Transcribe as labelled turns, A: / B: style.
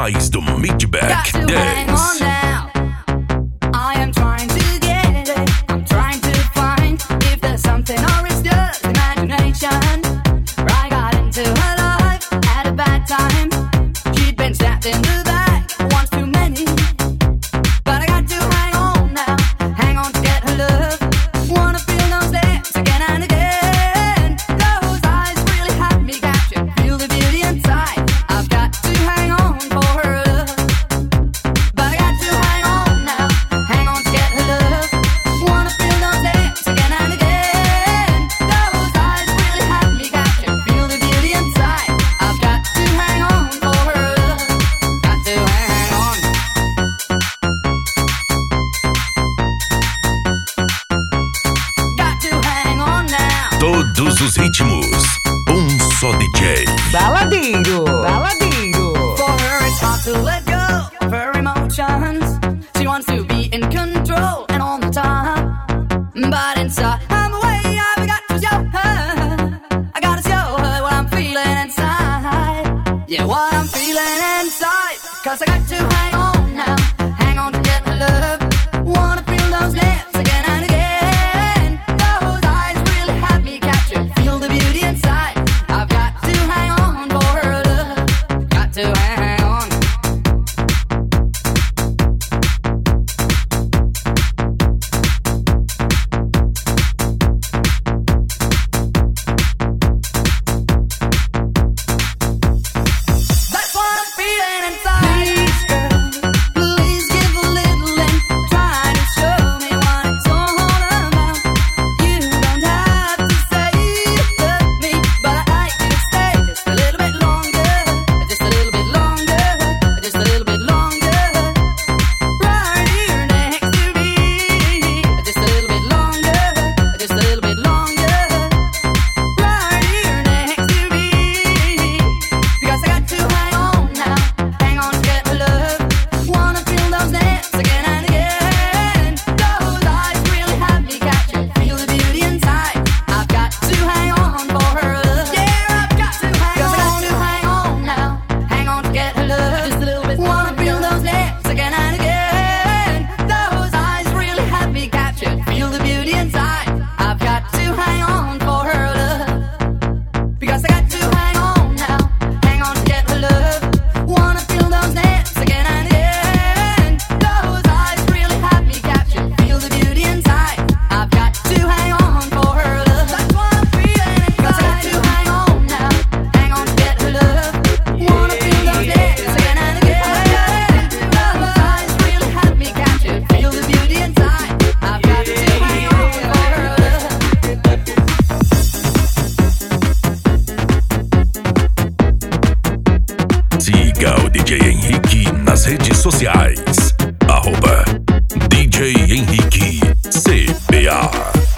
A: mais do Midback Dance. Todos os ritmos, só DJ.
B: Baladeiro, baladeiro.
C: For her it's hard to let go of her emotions. She wants to be in control and on the top. But inside, I'm away, I've got to show her. I gotta show her what I'm feeling inside. Yeah, what I'm feeling inside. 'Cause I got to hang on now. Hang on to get her love. Wanna feel those lips again and again. Those eyes really have me captured. Feel the beauty inside. I've got to hang on for her love. Got to hang on. That's what I'm feeling inside. Please, girl, please give a little and try to show me what it's all about. You don't have to say you love me, but I'd like you to stay just a little bit longer, just a little bit longer, just a little bit longer. Right here next to me, just a little bit longer, just a little bit longer. Right here next to me, because I got to hang on now, hang on to get her love. Wanna feel those lips again and again. Those eyes really have me captured. Feel the beauty inside. I've got to hang on for her love. Yeah, I've got to hang on. 'Cause I got to hang on now, hang on to get her love. Just a little bit. Wanna feel those lips again and again. Those eyes really have me captured. Feel the beauty inside. I've got to hang on for her love. Because I got to hang on now, hang on to get her love. Wanna feel those lips again and again. Those eyes really have me captured. Feel the beauty inside. I've got to hang on for her love. That's what I'm feeling inside. 'Cause I got to hang on now, hang on to get her love. Wanna feel those lips again and again. Those eyes really have me captured. Feel the beauty inside. I've got to hang on for her love.
A: Siga o DJ Henrique nas redes sociais. @DJ Henrique CBA.